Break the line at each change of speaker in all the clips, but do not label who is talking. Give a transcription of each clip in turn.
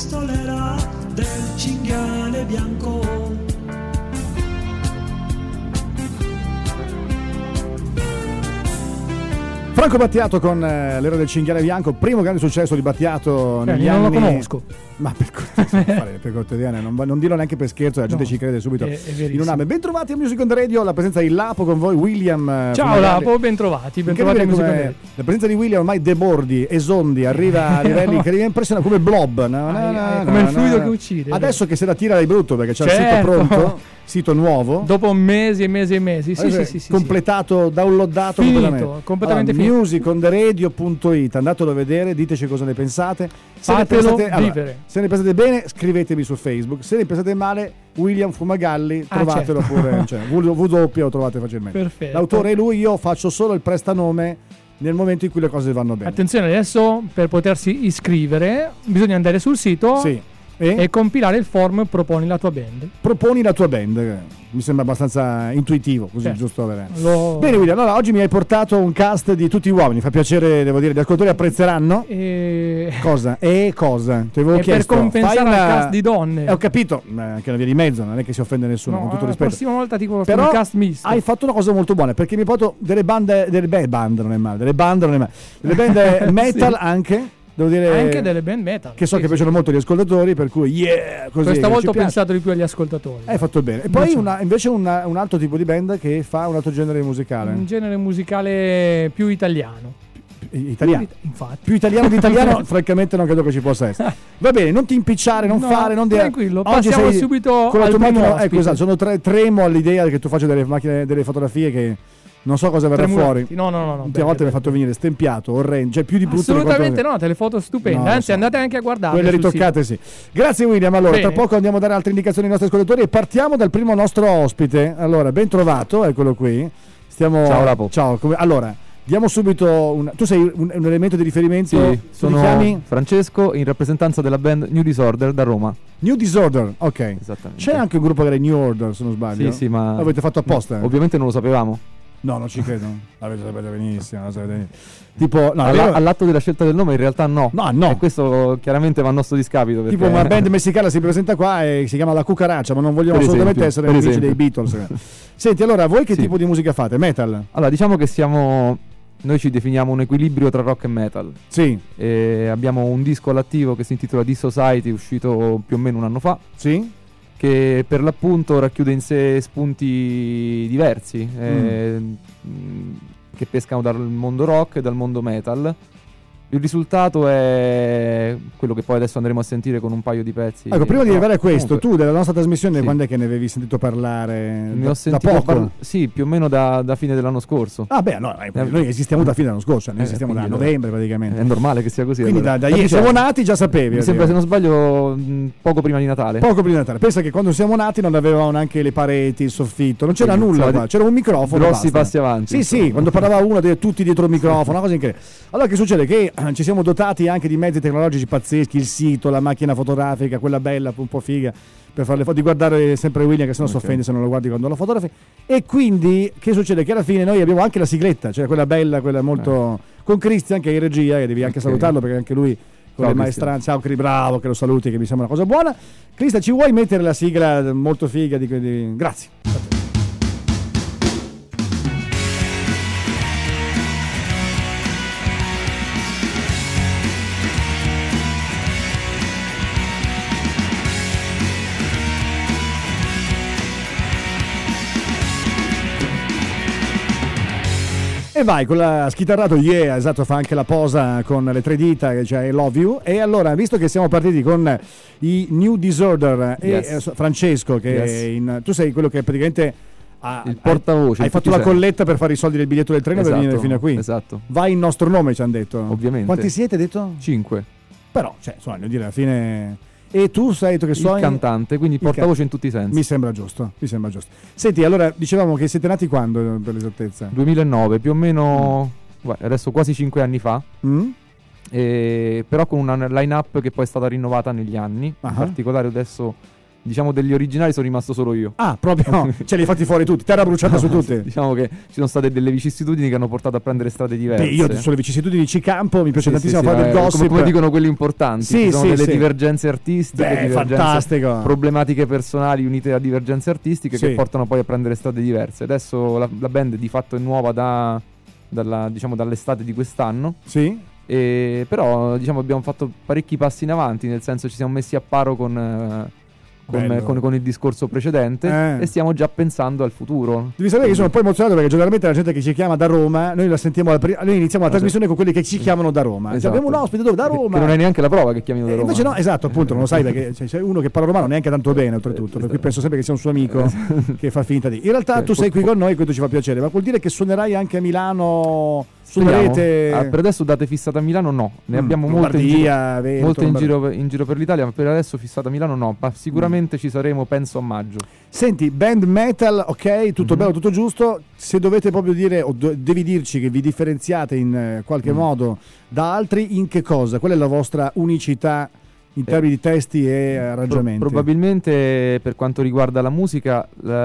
testolera del cinghiale bianco.
Franco Battiato con l'era del cinghiale bianco, primo grande successo di Battiato negli anni.
Non lo conosco.
Ma per cortesia, non dirlo neanche per scherzo, la gente ci crede subito. In un anno. Bentrovati a Music on the Radio, la presenza di Lapo con voi, William.
Ciao Lapo, bentrovati a Music on the Radio.
La presenza di William ormai debordi, esondi, arriva a livelli che impressionano come blob.
Come il fluido che uccide.
Adesso che se la tira di brutto perché c'è il sito pronto, sito nuovo.
Dopo mesi e mesi e mesi. Sì.
Completato, downloadato
completamente finito.
Musiconderadio.it, andatelo a vedere, diteci cosa ne pensate.
Fatelo vivere.
Se ne pensate bene, scrivetemi su Facebook. Se ne pensate male, William Fumagalli, trovatelo pure. Cioè, W lo trovate facilmente.
Perfetto.
L'autore è lui, io faccio solo il prestanome nel momento in cui le cose vanno bene.
Attenzione, adesso per potersi iscrivere bisogna andare sul sito e compilare il form Proponi la tua band.
Proponi la tua band, mi sembra abbastanza intuitivo, così
certo.
Giusto avere. Bene William, allora oggi mi hai portato un cast di tutti uomini, fa piacere, devo dire, gli ascoltatori apprezzeranno. Cosa? Cosa? Ti avevo chiesto.
Per compensare al cast di donne.
Ho capito, anche una via di mezzo, non è che si offende nessuno, con tutto rispetto.
La prossima volta ti porto
però
un cast misto.
Hai fatto una cosa molto buona, perché mi hai portato delle band non è male, delle band metal anche. Devo dire
anche delle band metal
che so che piacciono molto agli ascoltatori, per cui così
questa volta ho pensato di più agli ascoltatori.
Hai fatto bene. E poi invece un altro tipo di band che fa un altro genere musicale,
un genere musicale più italiano.
Infatti. Più italiano di italiano francamente non credo che ci possa essere. Va bene, non ti impicciare, non
tranquillo, passiamo subito
con la tua macchina.
Esatto,
sono tremo all'idea che tu faccia delle macchine, delle fotografie che non so cosa verrà fuori.
No.
L'ultima volta mi hai fatto venire stempiato, orrendo, cioè più di brutto.
Assolutamente no, delle foto stupende. Anzi, andate anche a guardare.
Quelle ritoccate, sì. Grazie William. Allora, tra poco andiamo a dare altre indicazioni ai nostri ascoltatori e partiamo dal primo nostro ospite. Allora, ben trovato, eccolo qui.
Ciao Lapo.
Ciao. Allora, diamo subito tu sei un elemento di riferimento.
Sì, sono Francesco in rappresentanza della band New Disorder da Roma.
New Disorder, ok.
Esattamente.
C'è anche un gruppo che è New Order, se non sbaglio.
Sì, ma
l'avete fatto apposta.
Ovviamente non lo sapevamo.
No, non ci credo. L'avete saputo benissimo. Tipo,
all'atto della scelta del nome in realtà no.
No.
E questo chiaramente va a nostro discapito.
Tipo una band messicana si presenta qua e si chiama La Cucaraccia, ma non vogliamo assolutamente essere nemici dei Beatles. Senti, allora, voi che tipo di musica fate? Metal?
Allora, diciamo che noi ci definiamo un equilibrio tra rock e metal.
Sì.
E abbiamo un disco all'attivo che si intitola The Society, uscito più o meno un anno fa.
Sì.
Che per l'appunto racchiude in sé spunti diversi che pescano dal mondo rock e dal mondo metal. Il risultato è quello che poi adesso andremo a sentire con un paio di pezzi.
Ecco, prima di arrivare a questo, tu della nostra trasmissione quando è che ne avevi sentito parlare?
Ne ho sentito
da poco?
Sì, più o meno da fine dell'anno scorso.
Ah beh, no, noi esistiamo da fine dell'anno scorso, noi esistiamo da novembre praticamente.
È normale che sia così.
Quindi da ieri siamo nati, già sapevi.
Mi sembra, se non sbaglio, poco prima di Natale.
Poco prima di Natale. Pensa che quando siamo nati non avevamo neanche le pareti, il soffitto, non c'era nulla qua, c'era un microfono.
Grossi passi avanti.
Sì, quando parlava uno tutti dietro il microfono, una cosa incredibile. Allora che succede? Che ci siamo dotati anche di mezzi tecnologici pazzeschi, il sito, la macchina fotografica, quella bella, un po' figa, per fare le foto, di guardare sempre William che sennò si offende se non lo guardi quando lo fotografi. E quindi che succede? Che alla fine noi abbiamo anche la sigletta, cioè quella bella, quella molto con Cristian che è in regia, che devi anche salutarlo perché anche lui con le maestranze. Ciao Cri, bravo, che lo saluti, che mi sembra una cosa buona. Cristian, ci vuoi mettere la sigla molto figa di... Grazie. E vai con la schitarrato, esatto, fa anche la posa con le tre dita, cioè I love you. E allora, visto che siamo partiti con i New Disorder e Francesco, che tu sei quello che praticamente
il portavoce.
Hai fatto la colletta per fare i soldi del biglietto del treno per venire fino a qui.
Esatto.
Vai in nostro nome, ci hanno detto.
Ovviamente.
Quanti siete, detto?
5.
Però, cioè, insomma, devo dire, alla fine... E tu sai che suoni
il cantante, quindi portavoce in tutti i sensi.
Mi sembra giusto. Senti, allora dicevamo che siete nati quando, per l'esattezza?
2009, più o meno adesso quasi 5 anni fa. Però con una line-up che poi è stata rinnovata negli anni. In particolare adesso diciamo degli originali sono rimasto solo io.
Ah, proprio, ce li hai fatti fuori tutti, terra bruciata su tutte.
Diciamo che ci sono state delle vicissitudini che hanno portato a prendere strade diverse.
Beh, io sulle vicissitudini ci campo, mi piace tantissimo fare del gossip.
Come dicono quelli importanti, ci sono delle divergenze artistiche,
fantastico.
Problematiche personali unite a divergenze artistiche che portano poi a prendere strade diverse. Adesso la band di fatto è nuova dall'estate di quest'anno.
Sì.
Però diciamo abbiamo fatto parecchi passi in avanti, nel senso ci siamo messi a paro con il discorso precedente e stiamo già pensando al futuro.
Devi sapere che sono un po' emozionato perché generalmente la gente che ci chiama da Roma, noi la sentiamo noi iniziamo la trasmissione con quelli che ci chiamano da Roma. Esatto. Abbiamo un ospite da Roma.
Che non è neanche la prova che chiamino da Roma.
Invece no, esatto, appunto, non lo sai perché c'è uno che parla romano neanche tanto bene oltretutto, per cui penso sempre che sia un suo amico che fa finta di. In realtà tu sei qui con noi e questo ci fa piacere, ma vuol dire che suonerai anche a Milano? Suonerete?
Per adesso date fissata a Milano no, ne abbiamo molte in giro per l'Italia, ma per adesso fissata a Milano no, ma sicuramente ci saremo penso a maggio.
Senti, band metal, ok, tutto bello, tutto giusto, se dovete proprio dire o devi dirci che vi differenziate in qualche modo da altri, in che cosa? Qual è la vostra unicità in termini di testi e arrangiamenti?
Probabilmente per quanto riguarda la musica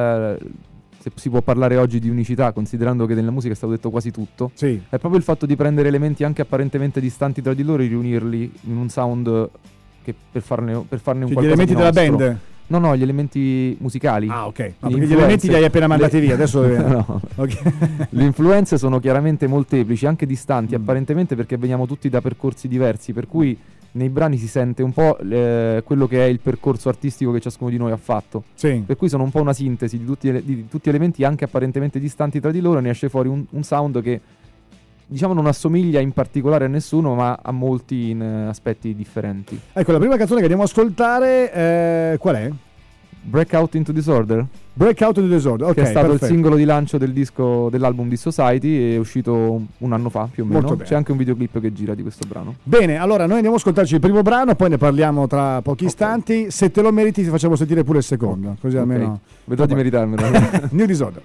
se si può parlare oggi di unicità, considerando che nella musica è stato detto quasi tutto, è proprio il fatto di prendere elementi anche apparentemente distanti tra di loro e riunirli in un sound che per farne un qualcosa
gli elementi della band?
No, gli elementi musicali.
Ah, ok. No, perché gli elementi li hai appena mandati via, adesso
no. Okay. Le influenze sono chiaramente molteplici, anche distanti apparentemente, perché veniamo tutti da percorsi diversi, per cui nei brani si sente un po' quello che è il percorso artistico che ciascuno di noi ha fatto.
Sì.
Per cui sono un po' una sintesi di tutti elementi anche apparentemente distanti tra di loro, e ne esce fuori un sound che diciamo non assomiglia in particolare a nessuno, ma a molti in aspetti differenti.
Ecco, la prima canzone che andiamo a ascoltare qual è?
Breakout into Disorder.
Breakout into Disorder, ok.
Che è stato
perfetto.
il singolo di lancio dell'album di Society, è uscito un anno fa più o meno. C'è anche un videoclip che gira di questo brano.
Bene, allora noi andiamo a ascoltarci il primo brano, poi ne parliamo tra pochi istanti. Se te lo meriti ti facciamo sentire pure il secondo, così almeno
vedrò di meritarmelo.
New Disorder.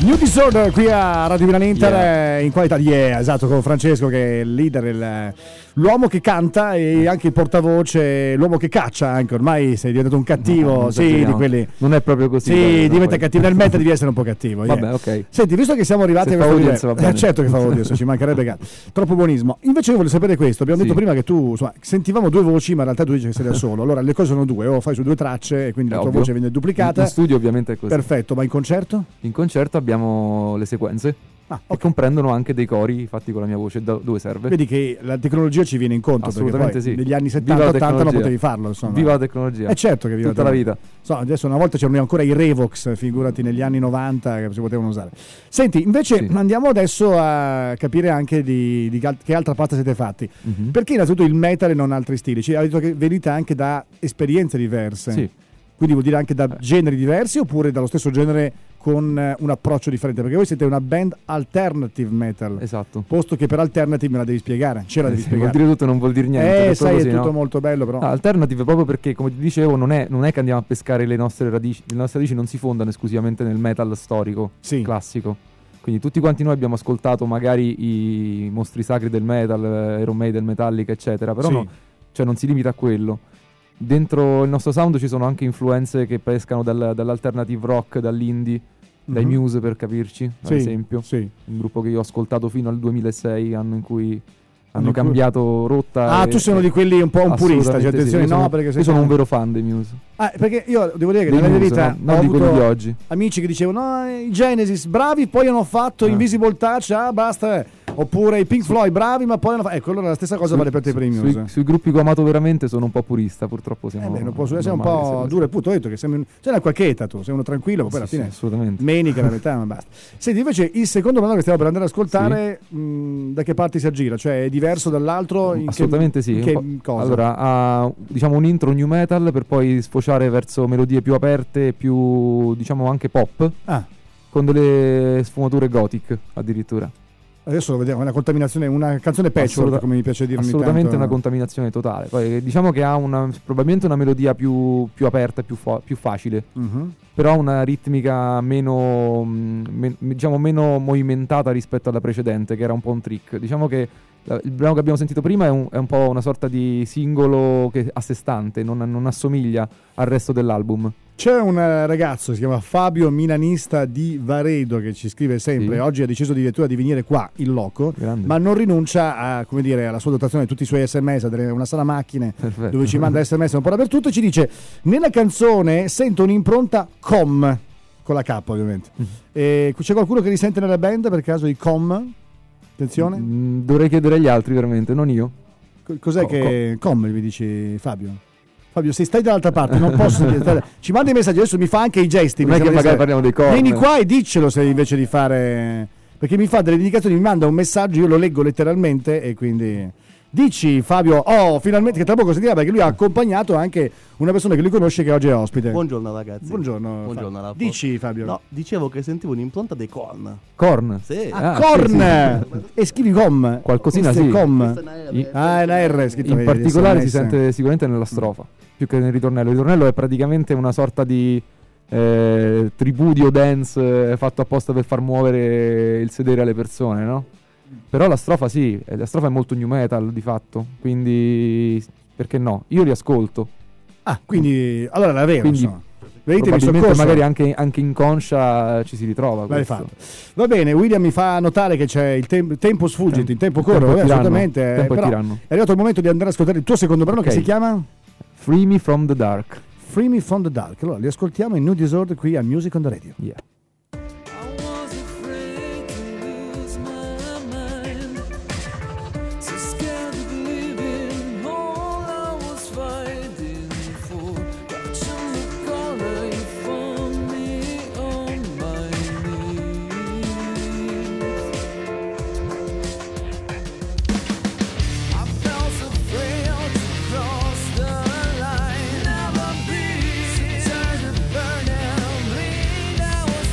New Disorder qui a Radio Milan Inter, in qualità di esatto, con Francesco che è il leader, l'uomo che canta e anche il portavoce, l'uomo che caccia anche, ormai sei diventato un cattivo,
no,
sì, di quelli.
Non è proprio così.
Sì, diventa cattivo, nel meta devi essere un po' cattivo.
Vabbè, ok.
Senti, visto che siamo arrivati
a questo livello,
certo che fa audience, ci mancherebbe gatto. Troppo buonismo. Invece io voglio sapere questo, abbiamo detto prima che tu, insomma, sentivamo due voci, ma in realtà tu dici che sei da solo. Allora le cose sono due, o fai su due tracce e quindi la tua voce viene duplicata.
In studio ovviamente è così.
Perfetto, ma in concerto?
In concerto abbiamo le sequenze. Che comprendono anche dei cori fatti con la mia voce dove serve.
Vedi che la tecnologia ci viene incontro,
assolutamente
perché poi
sì.
negli anni 70-80 non potevi farlo, insomma.
Viva la tecnologia.
È certo che viva
tutta la vita.
Adesso una volta c'erano ancora i Revox, figurati negli anni 90 che si potevano usare. Senti, invece andiamo adesso a capire anche di che altra parte siete fatti. Perché innanzitutto il metal e non altri stili? Cioè, hai detto che venite anche da esperienze diverse.
Sì.
Quindi vuol dire anche da generi diversi oppure dallo stesso genere con un approccio differente? Perché voi siete una band alternative metal.
Esatto.
Posto che per alternative me la devi spiegare. Ce la devi spiegare.
Vuol dire tutto, non vuol dire niente.
Sai,
così,
è tutto
no?
molto bello, però.
Alternative proprio perché, come ti dicevo, non è che andiamo a pescare le nostre radici. Le nostre radici non si fondano esclusivamente nel metal storico, classico. Quindi tutti quanti noi abbiamo ascoltato magari i mostri sacri del metal, Iron Maiden, Metallica, eccetera. Però non si limita a quello. Dentro il nostro sound ci sono anche influenze che pescano dall'alternative rock, dall'indie, dai Muse per capirci, ad esempio. Un gruppo che io ho ascoltato fino al 2006, anno in cui hanno cambiato rotta.
Tu sei uno di quelli un po' un purista, cioè, attenzione,
perché io sono un vero fan dei Muse.
Perché io devo dire che nella mia vita
non
ho
di quelli di
avuto
oggi.
amici che dicevano i Genesis bravi, poi hanno fatto Invisible Touch, basta. Oppure i Pink Floyd bravi, ma poi hanno fatto. Ecco, allora la stessa cosa vale per te per i Muse.
Sui gruppi che ho amato veramente sono un po' purista, purtroppo siamo.
Non posso essere un po' duro e puto, ho detto che sei una quacchetta tu, sei uno tranquillo, ma poi alla fine
assolutamente.
Menica la metà, ma basta. Senti, invece il secondo brano che stiamo per andare ad ascoltare, da che parti si aggira? Cioè è diverso dall'altro?
Assolutamente sì.
In che cosa?
Allora, ha diciamo un intro new metal per poi sfociare verso melodie più aperte, più diciamo anche pop, con delle sfumature gothic addirittura.
Adesso lo vediamo, è una contaminazione, una canzone patchwork, come mi piace dire.
Assolutamente una contaminazione totale. Poi diciamo che ha probabilmente una melodia più aperta, più facile, però una ritmica meno movimentata rispetto alla precedente, che era un po' un trick. Diciamo che il brano che abbiamo sentito prima è un po' una sorta di singolo che a sé stante, non assomiglia al resto dell'album.
C'è un ragazzo, si chiama Fabio, milanista di Varedo, che ci scrive sempre. Oggi ha deciso addirittura di venire qua in loco, ma non rinuncia a, come dire, alla sua dotazione di tutti i suoi sms, una sala macchine. Perfetto. Dove ci manda sms un po' dappertutto, e ci dice: nella canzone sento un'impronta com, con la K ovviamente. E c'è qualcuno che risente nella band per caso i com? Attenzione.
Dovrei chiedere agli altri veramente, non io.
Cos'è che com mi dici, Fabio? Fabio, se stai dall'altra parte non posso ci manda i messaggi, adesso mi fa anche i gesti.
Non è che magari parliamo dei corner.
Vieni qua e diccelo, se invece di fare, perché mi fa delle indicazioni, mi manda un messaggio, io lo leggo letteralmente e quindi dici, Fabio, finalmente, che tra poco sentirà, perché lui ha accompagnato anche una persona che lui conosce, che oggi è ospite.
Buongiorno ragazzi.
Buongiorno. Dici, Fabio.
No, dicevo che sentivo un'impronta dei Korn.
Korn?
Sì.
Korn! Sì. E scrivi com.
Qualcosina sì.
Com. È una R scritto.
In particolare si sente sicuramente nella strofa, più che nel ritornello. Il ritornello è praticamente una sorta di tripudio dance fatto apposta per far muovere il sedere alle persone, no? Però la strofa la strofa è molto new metal di fatto, quindi perché no? Io li ascolto.
Quindi allora la vera,
quindi probabilmente magari anche inconscia ci si ritrova.
Va bene, William mi fa notare che c'è il tempo sfuggito, il tempo corre, assolutamente. Però è arrivato il momento di andare a ascoltare il tuo secondo brano, che si chiama
Free Me From The Dark.
Free Me From The Dark. Allora li ascoltiamo in New Disorder qui a Music on the Radio.
Yeah.
Never be. Turn to burn and bleed. I was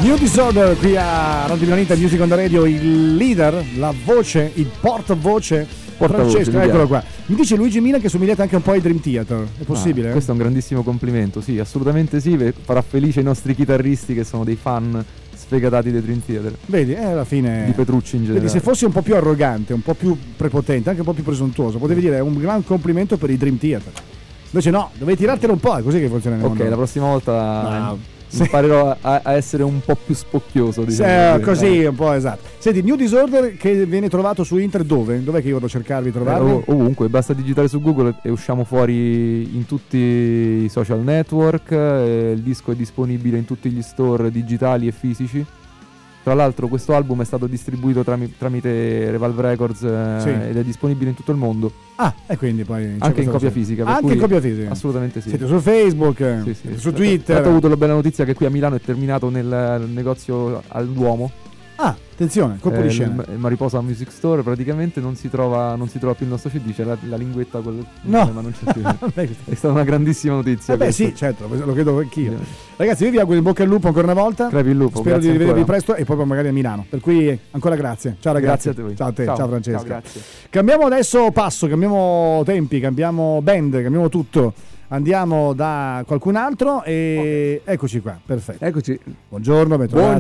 New Disorder qui a Radio Pianeta Music on the Radio, il leader, la voce, il portavoce Francesco, eccolo qua. Mi dice Luigi Mina che somigliate anche un po' ai Dream Theater, è possibile?
Questo è un grandissimo complimento, sì, assolutamente sì, farà felice i nostri chitarristi che sono dei fan sfegatati dei Dream Theater.
Vedi, alla fine
di Petrucci in generale.
Vedi, se fossi un po' più arrogante, un po' più prepotente, anche un po' più presuntuoso, potevi dire un gran complimento per i Dream Theater. Invece no, dovevi tirartelo un po', è così che funziona nel mondo.
Ok, la prossima volta imparerò a essere un po' più spocchioso,
diciamo. Così, un po', esatto. Senti, New Disorder che viene trovato su internet dove? Dov'è che io vado a cercarvi, trovarvi?
Ovunque, basta digitare su Google e usciamo fuori in tutti i social network, il disco è disponibile in tutti gli store digitali e fisici. Tra l'altro questo album è stato distribuito tramite Revolve Records ed è disponibile in tutto il mondo.
Ah, e quindi poi
anche in copia fisica.
Anche in copia fisica?
Assolutamente sì.
Siete su Facebook, sì. Su Twitter.
Ho avuto la bella notizia che qui a Milano è terminato nel negozio al Duomo. Ah,
attenzione, colpo di scena.
Il Mariposa Music Store praticamente non si trova più il nostro CD, c'è la linguetta
no,
ma non c'è più. È stata una grandissima notizia.
Beh sì, certo, lo credo anch'io. Ragazzi, io vi auguro in bocca al lupo ancora una volta.
Crepi il lupo.
Spero di rivedervi presto e poi magari a Milano. Per cui ancora grazie. Ciao ragazzi.
Grazie a te.
Ciao a te, ciao Francesco.
Ciao, grazie.
Cambiamo adesso passo, cambiamo tempi, cambiamo band, cambiamo tutto. Andiamo da qualcun altro e eccoci qua, perfetto.
Eccoci.
Buongiorno,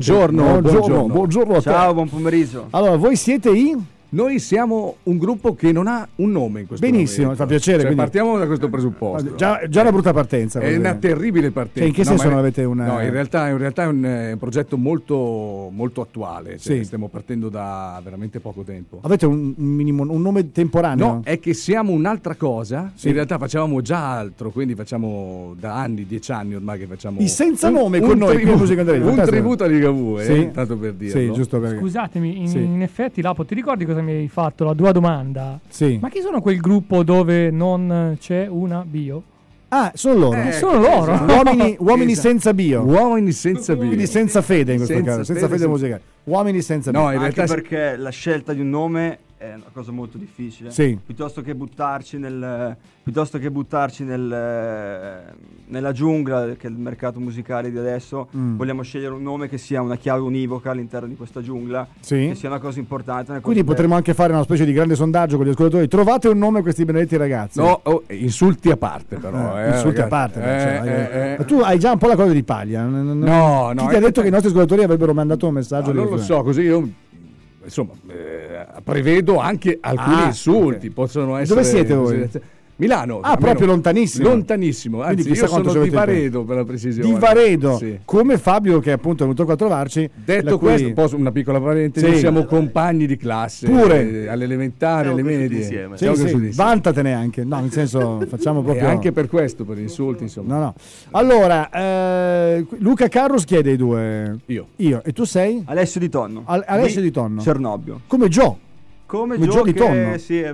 buongiorno.
Ciao, buon pomeriggio.
Allora, voi siete
Noi siamo un gruppo che non ha un nome in questo
Benissimo,
momento.
fa piacere.
Cioè,
quindi
partiamo da questo presupposto.
Già una brutta partenza.
È una terribile partenza.
Cioè, in che senso non avete una...
No, in realtà è un progetto molto, molto attuale. Cioè, stiamo partendo da veramente poco tempo.
Avete un nome temporaneo?
No, è che siamo un'altra cosa. Sì. In realtà facevamo già altro, quindi facciamo da anni, 10 anni ormai che facciamo...
Il senza nome con noi. Un
tributo a Ligabue, tanto per dirlo.
Sì, giusto perché...
Scusatemi, in effetti Lapo, ti ricordi cosa mi hai fatto? La tua domanda?
Sì.
Ma chi sono quel gruppo dove non c'è una bio?
Ah, sono loro.
Sono loro.
Uomini senza bio.
Uomini senza bio.
Quindi senza fede in questo caso, senza fede musicale. Uomini senza bio.
No, in realtà perché la scelta di un nome è una cosa molto difficile.
Sì.
Piuttosto che buttarci nella giungla che è il mercato musicale di adesso, vogliamo scegliere un nome che sia una chiave univoca all'interno di questa giungla, che sia una cosa importante.
Quindi potremmo anche fare una specie di grande sondaggio con gli ascoltatori. Trovate un nome a questi benedetti ragazzi.
No, insulti a parte però.
Insulti a parte. Tu hai già un po' la cosa di paglia.
No.
Chi ti ha detto che i nostri ascoltatori avrebbero mandato un messaggio?
Non lo so, così io... Insomma, prevedo anche alcuni insulti. Possono essere.
Dove siete voi?
Milano.
Proprio lontanissimo.
Lontanissimo. Anzi, io sono di Varedo per la precisione.
Di Varedo, come Fabio che appunto è venuto qua a trovarci.
Detto questo, posso una piccola parentesi, noi siamo compagni di classe.
Pure.
Alle elementari, alle medie.
Insieme.
Vantatene anche. No, nel senso, facciamo proprio...
E anche per questo, per insulti, insomma.
No. Allora, Luca Carros chiede i due.
Io.
E tu sei?
Alessio Di Tonno.
Alessio Di Tonno.
Cernobbio.
Come Joe.
Come
Joe Di Tonno.
Sì,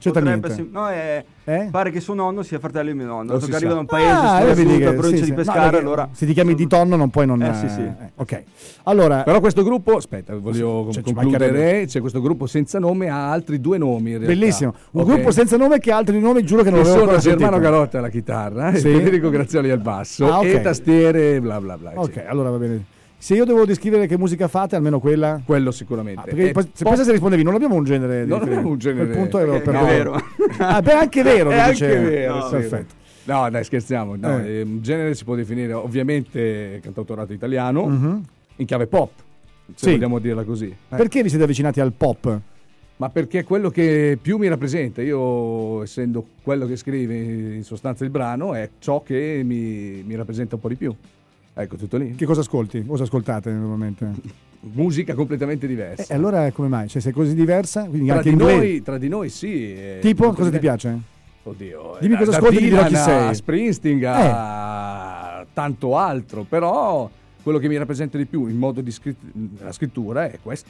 pare che suo nonno sia fratello di mio nonno. Che arriva da un paese sulla provincia di Pescara, allora
se ti chiami Di Tonno non puoi non
sì.
Ok. Allora,
però questo gruppo, aspetta, voglio concludere, c'è questo gruppo senza nome, ha altri 2 nomi in realtà.
Bellissimo. Un gruppo senza nome che ha altri nomi, giuro che non lo avevo
ancora sentito. Germano Galotta alla chitarra, Federico Grazioli al basso e tastiere bla bla bla.
Ok, allora va bene. Se io devo descrivere che musica fate, almeno quella?
Quello sicuramente.
Perché se rispondevi, non abbiamo un genere.
Non abbiamo un genere.
A quel punto ero per
vero.
Anche vero.
È anche vero.
No, perfetto.
No, dai, scherziamo. No, un genere si può definire ovviamente cantautorato italiano in chiave pop, se vogliamo dirla così.
Perché vi siete avvicinati al pop?
Ma perché è quello che più mi rappresenta. Io, essendo quello che scrive in sostanza il brano, è ciò che mi rappresenta un po' di più. Ecco, tutto lì.
Che cosa ascolti? Cosa ascoltate normalmente?
Musica completamente diversa.
E allora come mai? Cioè, sei così diversa? Quindi
tra di noi sì.
Tipo, cosa ti piace?
Oddio.
Dimmi cosa ascolti e dirò chi sei.
A Springsteen, a tanto altro, però quello che mi rappresenta di più in modo di la scrittura è questo.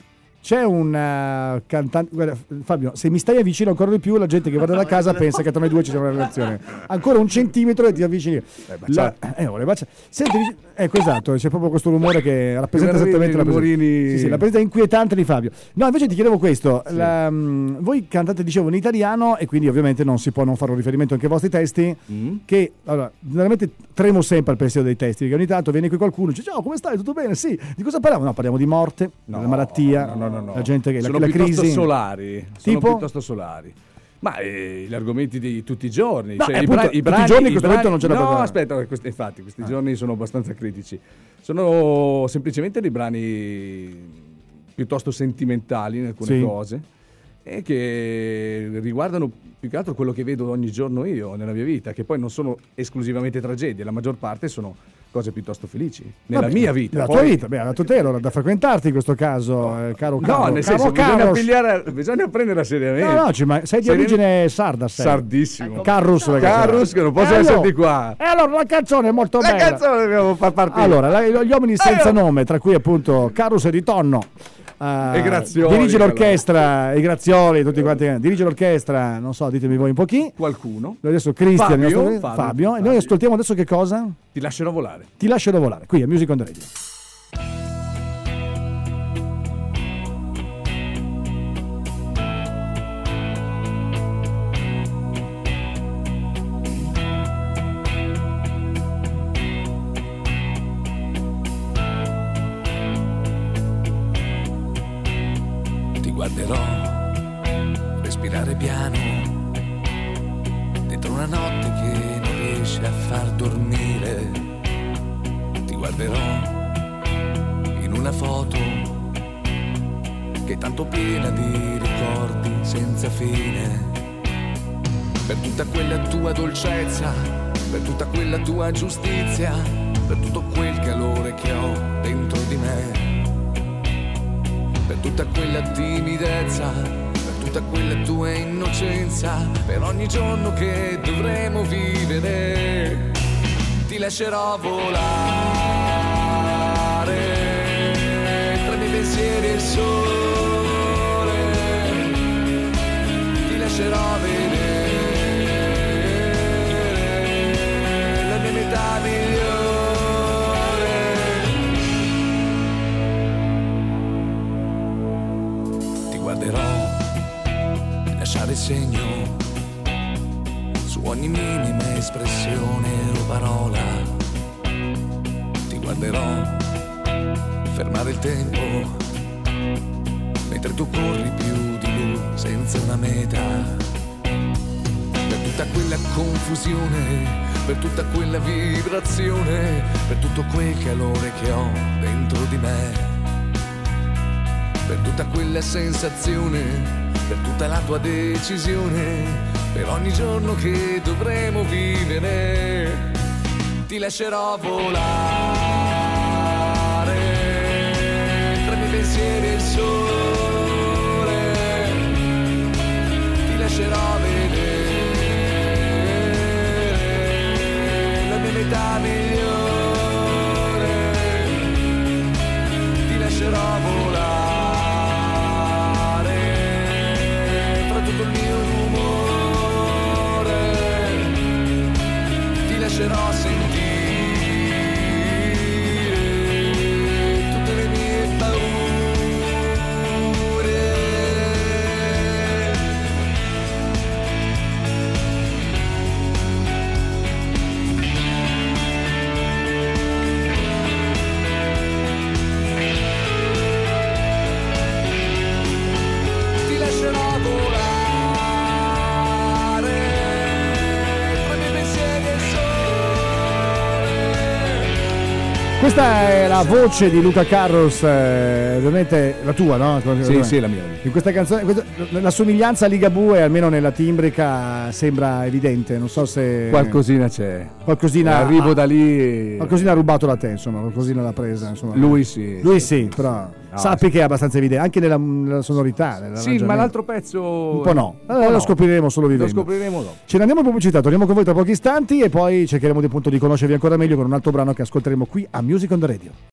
C'è un cantante, guarda Fabio, se mi stai vicino ancora di più la gente che guarda da casa pensa che tra noi due ci sia una relazione, ancora un centimetro e ti avvicini. Senti, ecco, esatto, c'è proprio questo rumore che rappresenta esattamente la presenza inquietante di Fabio. No, invece ti chiedevo questo, voi cantate, dicevo, in italiano e quindi ovviamente non si può non fare un riferimento anche ai vostri testi, che allora veramente tremo sempre al pensiero dei testi, perché ogni tanto viene qui qualcuno e dice ciao, come stai, tutto bene? Sì, di cosa parliamo? No, parliamo di morte, della malattia, la gente che
sono
la
piuttosto
crisi
solari, sono piuttosto solari. Ma gli argomenti di tutti i giorni,
no,
cioè,
appunto, tutti i giorni in questo momento non ce la
no, aspetta, infatti questi giorni sono abbastanza critici. Sono semplicemente dei brani piuttosto sentimentali in alcune cose e che riguardano più che altro quello che vedo ogni giorno io nella mia vita, che poi non sono esclusivamente tragedie, la maggior parte sono cose piuttosto felici nella mia vita.
Nella tua vita, beh, alla tua te allora da frequentarti in questo caso, caro.
No, nel senso bisogna prendere seriamente.
No, sei di origine sarda,
sardissimo.
Carrus,
che non posso essere di qua.
E allora la canzone è molto bella.
La canzone dobbiamo far partire.
Allora, gli uomini senza nome, tra cui appunto Carus e Ritonno.
E Grazioli,
dirige l'orchestra, i Grazioli, tutti quanti. Dirige l'orchestra, non so, ditemi voi un pochino.
Qualcuno.
Adesso Cristian, Fabio. E noi ascoltiamo adesso che cosa?
Ti lascerò volare.
Ti lascerò volare, qui a Music on the Radio.
Guarderò respirare piano dentro una notte che non riesce a far dormire. Ti guarderò in una foto che è tanto piena di ricordi senza fine. Per tutta quella tua dolcezza, per tutta quella tua giustizia, per tutto quel calore che ho dentro di me. Per tutta quella timidezza, per tutta quella tua innocenza, per ogni giorno che dovremo vivere, ti lascerò volare tra i miei pensieri e il sole, ti lascerò vedere la mia metà migliore. Lasciare segno su ogni minima espressione o parola. Ti guarderò fermare il tempo mentre tu corri più di lui senza una meta. Per tutta quella confusione, per tutta quella vibrazione, per tutto quel calore che ho dentro di me. Per tutta quella sensazione, per tutta la tua decisione, per ogni giorno che dovremo vivere, ti lascerò volare tra i miei pensieri e il sole, ti lascerò vedere la mia metà migliore, ti lascerò volare tutto il mio rumore, ti lascerò sentire tutte le mie paure. Ti lascerò volare.
Questa è la voce di Luca Carros, ovviamente la tua, no?
Sì, la mia.
In questa canzone, la somiglianza a Ligabue, almeno nella timbrica, sembra evidente. Non so se
qualcosina c'è.
Qualcosina
arrivo da lì.
Qualcosina ha rubato da te, insomma, qualcosina l'ha presa. Insomma.
Lui sì.
Lui sì, però. Sappi che è abbastanza evidente, anche nella sonorità.
Sì, ma l'altro pezzo.
Un po' no. Lo scopriremo solo vivendo.
Lo scopriremo dopo.
Ce ne andiamo in pubblicità, torniamo con voi tra pochi istanti e poi cercheremo di conoscervi ancora meglio con un altro brano che ascolteremo qui a Music on the Radio.